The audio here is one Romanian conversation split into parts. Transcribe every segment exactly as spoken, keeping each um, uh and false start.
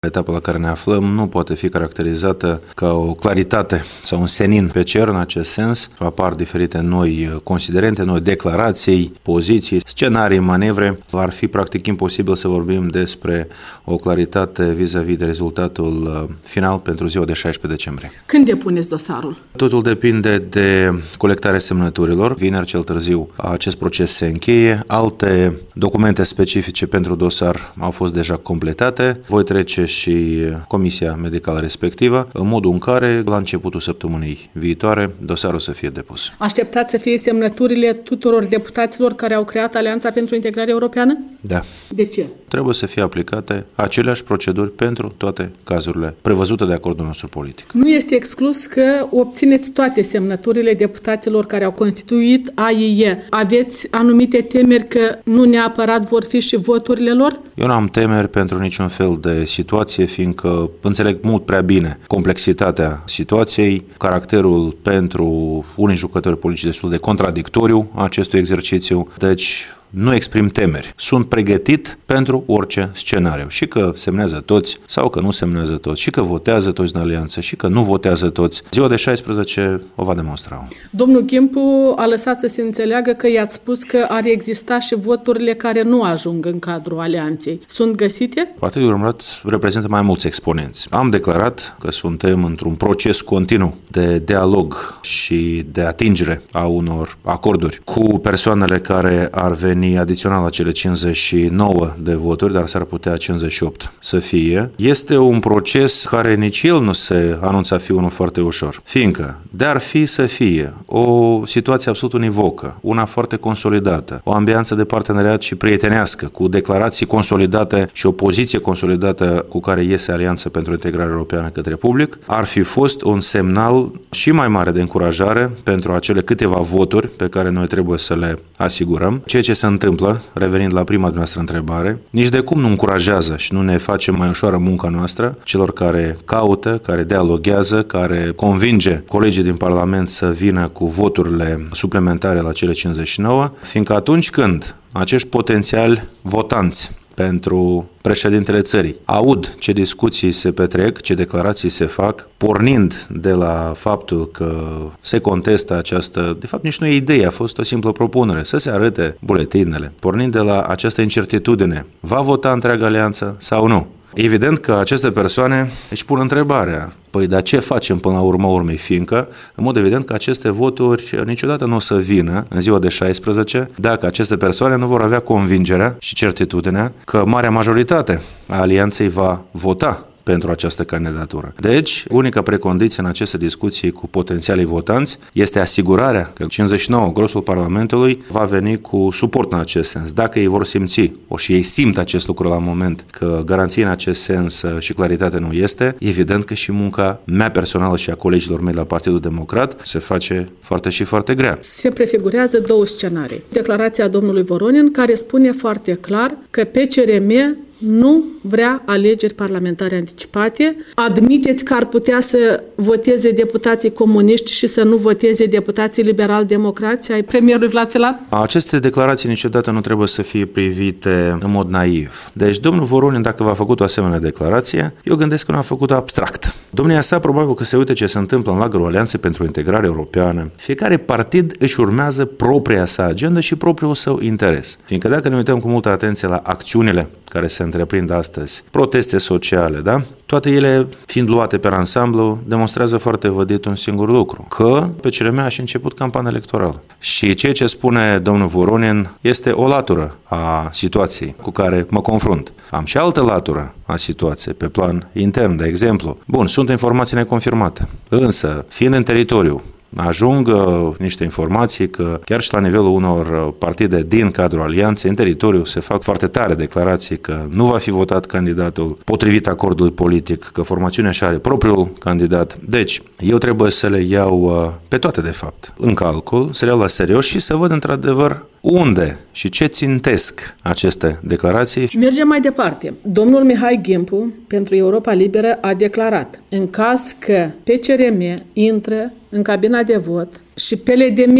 Etapa la care ne aflăm nu poate fi caracterizată ca o claritate sau un senin pe cer în acest sens. Apar diferite noi considerente, noi declarații, poziții, scenarii, manevre. Ar fi practic imposibil să vorbim despre o claritate vis-a-vis de rezultatul final pentru ziua de șaisprezece decembrie. Când depuneți dosarul? Totul depinde de colectarea semnăturilor. Vineri cel târziu acest proces se încheie. Alte documente specifice pentru dosar au fost deja completate. Voi trece și comisia medicală respectivă, în modul în care, la începutul săptămânii viitoare, dosarul să fie depus. Așteptați să fie semnăturile tuturor deputaților care au creat Alianța pentru Integrare Europeană? Da. De ce? Trebuie să fie aplicate aceleași proceduri pentru toate cazurile prevăzute de acordul nostru politic. Nu este exclus că obțineți toate semnăturile deputaților care au constituit A I E. Aveți anumite temeri că nu neapărat vor fi și voturile lor? Eu nu am temeri pentru niciun fel de situație, fiindcă înțeleg mult prea bine complexitatea situației, caracterul pentru unii jucători politici destul de contradictoriu a acestui exercițiu, deci nu exprim temeri. Sunt pregătit pentru orice scenariu. Și că semnează toți sau că nu semnează toți, și că votează toți în alianță, și că nu votează toți. Ziua de șaisprezece o va demonstra. Domnul Gimpu a lăsat să se înțeleagă că i-ați spus că ar exista și voturile care nu ajung în cadrul alianței. Sunt găsite? Partidul Democrat reprezintă mai mulți exponenți. Am declarat că suntem într-un proces continuu de dialog și de atingere a unor acorduri cu persoanele care ar veni adițional la cele cincizeci și nouă de voturi, dar s-ar putea cincizeci și opt să fie. Este un proces care nici el nu se anunță a fi unul foarte ușor, fiindcă de-ar fi să fie o situație absolut univocă, una foarte consolidată, o ambianță de parteneriat și prietenească, cu declarații consolidate și o poziție consolidată cu care iese Alianța pentru Integrare Europeană către public, ar fi fost un semnal și mai mare de încurajare pentru acele câteva voturi pe care noi trebuie să le asigurăm. Ceea ce se întâmplă, revenind la prima noastră întrebare, nici de cum nu încurajează și nu ne face mai ușoară munca noastră celor care caută, care dialoghează, care convinge colegii din Parlament să vină cu voturile suplimentare la cele cincizeci și nouă, fiindcă atunci când acești potențiali votanți pentru președintele țării aud ce discuții se petrec, ce declarații se fac, pornind de la faptul că se contestă această, de fapt nici nu e idee, a fost o simplă propunere, să se arăte buletinele, pornind de la această incertitudine, va vota întreaga alianță sau nu? Evident că aceste persoane își pun întrebarea, păi dar ce facem până la urma urmei, fiindcă, în mod evident că aceste voturi niciodată nu o să vină în ziua de șaisprezece dacă aceste persoane nu vor avea convingerea și certitudinea că marea majoritate a alianței va vota pentru această candidatură. Deci, unica precondiție în aceste discuții cu potențialii votanți este asigurarea că cincizeci și nouă, grosul Parlamentului, va veni cu suport în acest sens. Dacă ei vor simți, o și ei simt acest lucru la moment, că garanție în acest sens și claritate nu este, evident că și munca mea personală și a colegilor mei la Partidul Democrat se face foarte și foarte grea. Se prefigurează două scenarii. Declarația domnului Voronin, care spune foarte clar că P C R M nu vrea alegeri parlamentare anticipate. Admiteți că ar putea să voteze deputații comuniști și să nu voteze deputații liberal-democrați ai premierului Vlad Filat? Aceste declarații niciodată nu trebuie să fie privite în mod naiv. Deci domnul Voronin, dacă v-a făcut o asemenea declarație, eu gândesc că nu a făcut-o abstract. Domnia sa probabil că se uite ce se întâmplă în lagărul Alianței pentru Integrare Europeană. Fiecare partid își urmează propria sa agendă și propriul său interes. Fiindcă dacă ne uităm cu multă atenție la acțiunile care se întreprind astăzi, proteste sociale, da? Toate ele, fiind luate pe ansamblu, demonstrează foarte vădit un singur lucru, că P C R M a și început campania electorală. Și ceea ce spune domnul Voronin este o latură a situației cu care mă confrunt. Am și altă latură a situației pe plan intern, de exemplu. Bun, sunt informații neconfirmate, însă, fiind în teritoriu, ajung uh, niște informații că chiar și la nivelul unor partide din cadrul alianței, în teritoriu, se fac foarte tare declarații că nu va fi votat candidatul potrivit acordului politic, că formațiunea și are propriul candidat. Deci, eu trebuie să le iau uh, pe toate, de fapt, în calcul, să le iau la serios și să văd într-adevăr unde și ce țintesc aceste declarații. Mergem mai departe. Domnul Mihai Gimpu, pentru Europa Liberă, a declarat: în caz că P C R M intră în cabina de vot și P L D M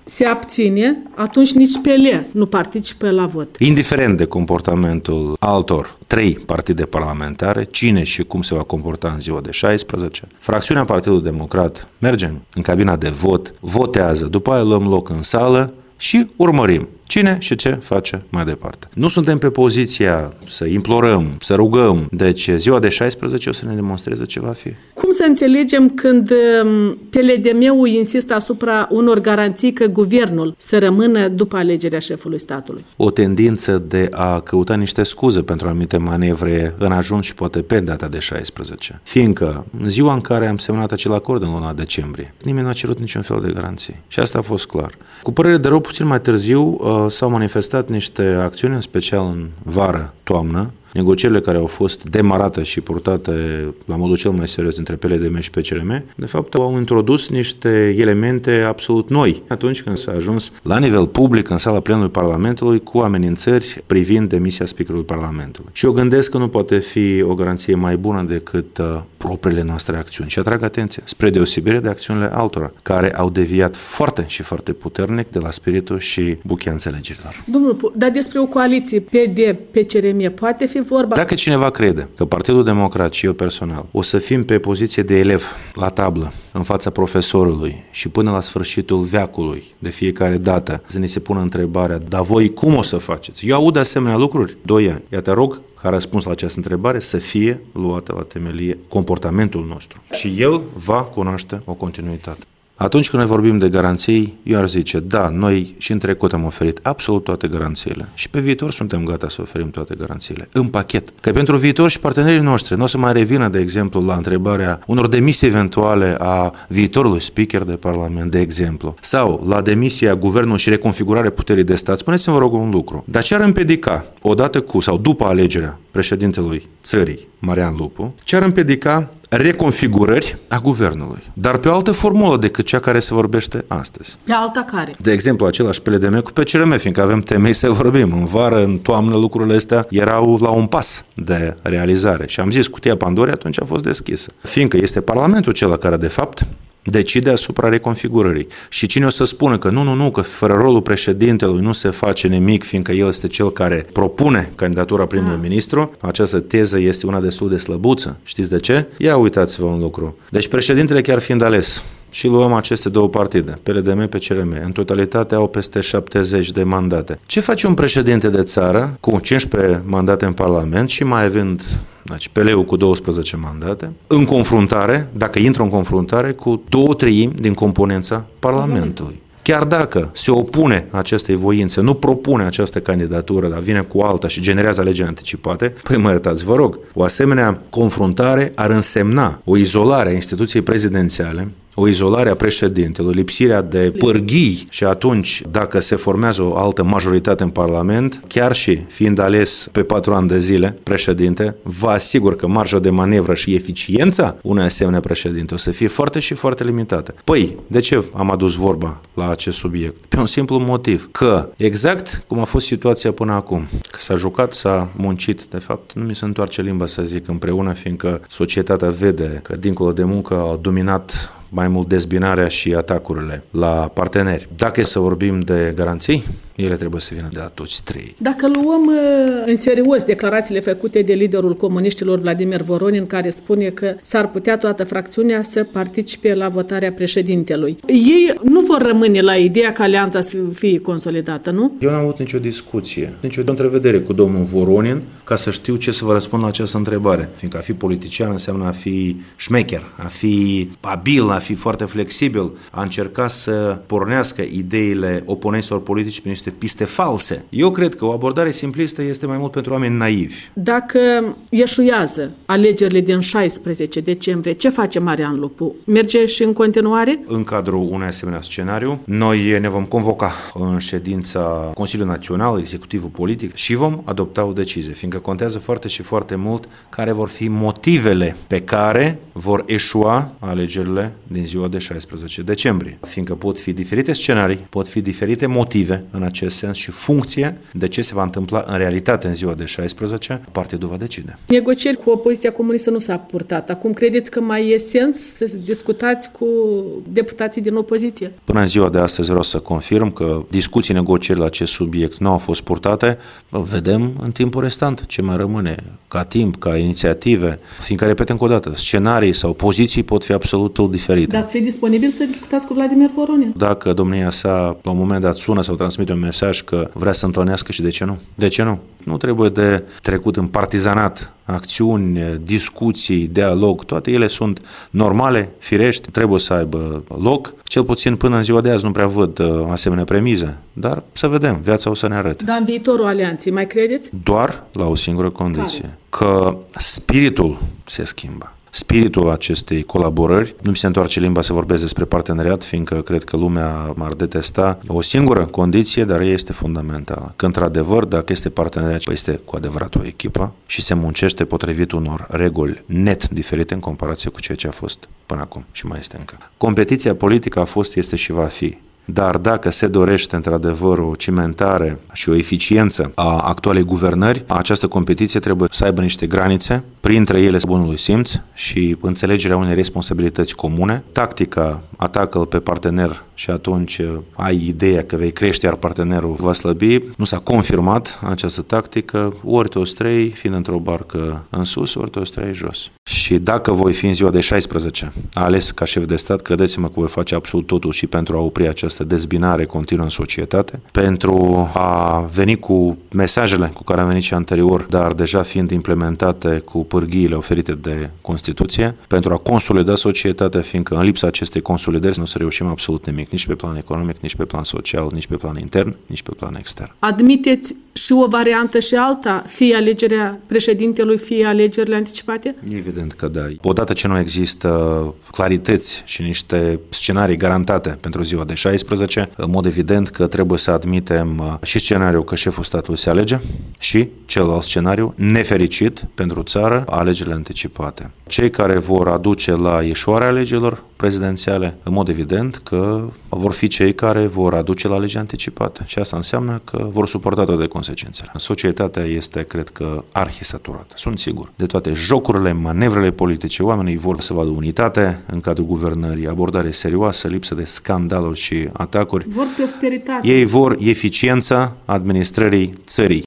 se abține, atunci nici P L nu participă la vot. Indiferent de comportamentul altor trei partide parlamentare, cine și cum se va comporta în ziua de șaisprezece, fracțiunea Partidului Democrat merge în cabina de vot, votează, după aia luăm loc în sală și urmărim cine și ce face mai departe. Nu suntem pe poziția să implorăm, să rugăm, deci ziua de șaisprezece o să ne demonstreze ce va fi. Cum să înțelegem când P L D M-ul insistă asupra unor garanții că guvernul să rămână după alegerea șefului statului? O tendință de a căuta niște scuze pentru anumite manevre în ajuns și poate pe data de șaisprezece. Fiindcă în ziua în care am semnat acel acord în luna decembrie, nimeni nu a cerut niciun fel de garanții. Și asta a fost clar. Cu părere de rău, puțin mai târziu, s-au manifestat niște acțiuni, în special în vară, toamnă, negocierile care au fost demarate și purtate la modul cel mai serios între P L D M și P C R M, de fapt au introdus niște elemente absolut noi atunci când s-a ajuns la nivel public în sala plenului Parlamentului cu amenințări privind demisia speakerului Parlamentului. Și eu gândesc că nu poate fi o garanție mai bună decât uh, propriile noastre acțiuni. Și atrag atenție, spre deosebire de acțiunile altora, care au deviat foarte și foarte puternic de la spiritul și buchea înțelegerilor. Domnul, dar despre o coaliție P D P C R M poate fi vorba? Dacă cineva crede că Partidul Democrat și eu personal o să fim pe poziție de elev la tablă în fața profesorului și până la sfârșitul veacului, de fiecare dată, să ne se pună întrebarea, dar voi cum o să faceți? Eu aud asemenea lucruri, doi ani. Iată, rog, ca răspuns la această întrebare, să fie luată la temelie comportamentul nostru. Și el va cunoaște o continuitate. Atunci când noi vorbim de garanții, eu ar zice, da, noi și în trecut am oferit absolut toate garanțiile și pe viitor suntem gata să oferim toate garanțiile, în pachet. Că pentru viitor și partenerii noștri nu o să mai revină, de exemplu, la întrebarea unor demisii eventuale a viitorului speaker de Parlament, de exemplu, sau la demisia guvernului și reconfigurare puterii de stat. Spuneți-mi, vă rog, un lucru. Dar ce ar împiedica, odată cu sau după alegerea președintelui țării, Marian Lupu, ce ar împiedica reconfigurări a guvernului, dar pe o altă formulă decât cea care se vorbește astăzi. Pe alta care? De exemplu, același P L D M cu P C R M, fiindcă avem temei să vorbim. În vară, în toamnă, lucrurile astea erau la un pas de realizare. Și am zis, cutia Pandorei atunci a fost deschisă. Fiindcă este Parlamentul cel care, de fapt, decide asupra reconfigurării. Și cine o să spună că nu, nu, nu, că fără rolul președintelui nu se face nimic, fiindcă el este cel care propune candidatura primului ministru, această teză este una destul de slăbuță. Știți de ce? Ia uitați-vă un lucru. Deci președintele, chiar fiind ales, și luăm aceste două partide, P L D M, P C R M, în totalitate au peste șaptezeci de mandate. Ce face un președinte de țară cu cincisprezece mandate în Parlament și mai având deci P L-ul cu douăsprezece mandate, în confruntare, dacă intră în confruntare, cu două treimi din componența Parlamentului. Chiar dacă se opune acestei voințe, nu propune această candidatură, dar vine cu alta și generează alegeri anticipate, păi mă iertați, vă rog, o asemenea confruntare ar însemna o izolare a instituției prezidențiale, o izolare a președintelui, lipsirea de pârghii și atunci, dacă se formează o altă majoritate în Parlament, chiar și fiind ales pe patru ani de zile președinte, vă asigur că marja de manevră și eficiența unui asemenea președinte o să fie foarte și foarte limitată. Păi, de ce am adus vorba la acest subiect? Pe un simplu motiv, că exact cum a fost situația până acum, că s-a jucat, s-a muncit, de fapt, nu mi se întoarce limba să zic împreună, fiindcă societatea vede că dincolo de muncă a dominat mai mult dezbinarea și atacurile la parteneri. Dacă e să vorbim de garanții, ele trebuie să vină de la toți trei. Dacă luăm în serios declarațiile făcute de liderul comuniștilor Vladimir Voronin, care spune că s-ar putea toată fracțiunea să participe la votarea președintelui. Ei nu vor rămâne la ideea că alianța să fie consolidată, nu? Eu n-am avut nicio discuție, nicio întrevedere cu domnul Voronin ca să știu ce să vă răspund la această întrebare. Fiindcă a fi politician înseamnă a fi șmecher, a fi abil, a fi foarte flexibil, a încerca să pornească ideile oponenților politici prin niște piste false. Eu cred că o abordare simplistă este mai mult pentru oameni naivi. Dacă ieșuiază alegerile din șaisprezece decembrie, ce face Marian Lupu? Merge și în continuare? În cadrul unui asemenea scenariu, noi ne vom convoca în ședința Consiliului Național, Executivul Politic și vom adopta o decizie, fiindcă contează foarte și foarte mult care vor fi motivele pe care vor eșua alegerile din ziua de șaisprezece decembrie. Fiindcă pot fi diferite scenarii, pot fi diferite motive în acest sens și funcție de ce se va întâmpla în realitate în ziua de șaisprezece, partidul va decide. Negocieri cu opoziția comunistă nu s-a purtat. Acum credeți că mai e sens să discutați cu deputații din opoziție? Până în ziua de astăzi vreau să confirm că discuții, negocieri la acest subiect nu au fost purtate. Vedem în timpul restant ce mai rămâne ca timp, ca inițiative, fiindcă, repet încă o dată, scenarii sau poziții pot fi absolut diferite. Dar ați fi disponibil să discutați cu Vladimir Voronin? Dacă domnia sa la un moment dat sună sau transmite un mesaj că vrea să întâlnească, și de ce nu? De ce nu? Nu trebuie de trecut în partizanat acțiuni, discuții, dialog, toate ele sunt normale, firești, trebuie să aibă loc. Cel puțin până în ziua de azi nu prea văd asemenea premize, dar să vedem, viața o să ne arate. Dar în viitorul alianței, mai credeți? Doar la o singură condiție, Care? Că spiritul se schimbă. Spiritul acestei colaborări, nu mi se întoarce limba să vorbesc despre parteneriat, fiindcă cred că lumea m-ar detesta. O singură condiție, dar ea este fundamentală. Că, într-adevăr, dacă este parteneriat, este cu adevărat o echipă și se muncește potrivit unor reguli net diferite în comparație cu ceea ce a fost până acum și mai este încă. Competiția politică a fost, este și va fi. Dar dacă se dorește într-adevăr o cimentare și o eficiență a actualei guvernări, această competiție trebuie să aibă niște granițe, printre ele bunului simț și înțelegerea unei responsabilități comune. Tactica, atacă-l pe partener și atunci ai ideea că vei crește, iar partenerul va slăbi. Nu s-a confirmat această tactică, ori te ostrei fiind într-o barcă în sus, ori te ostrei jos. Și dacă voi fi în ziua de șaisprezece ales ca șef de stat, credeți-mă că voi face absolut totul și pentru a opri această dezbinare continuă în societate, pentru a veni cu mesajele cu care am venit și anterior, dar deja fiind implementate cu pârghiile oferite de Constituție, pentru a consolida societatea, fiindcă în lipsa acestei consolidări nu o să reușim absolut nimic, nici pe plan economic, nici pe plan social, nici pe plan intern, nici pe plan extern. Admiteți și o variantă și alta, fie alegerea președintelui, fie alegerile anticipate? Evident că da. Odată ce nu există clarități și niște scenarii garantate pentru ziua de șaisprezece, în mod evident că trebuie să admitem și scenariul că șeful statului se alege și celălalt scenariu, nefericit pentru țară, alegerile anticipate. Cei care vor aduce la ieșoarea alegerilor prezidențiale, în mod evident că vor fi cei care vor aduce la alegeri anticipate. Și asta înseamnă că vor suporta toate consecințele. Societatea este, cred că, arhisaturată. Sunt sigur. De toate jocurile, manevrele politice, oamenii vor să vadă unitate în cadrul guvernării, abordare serioasă, lipsă de scandaluri și atacuri. Vor prosperitate. Ei vor eficiența administrării țării.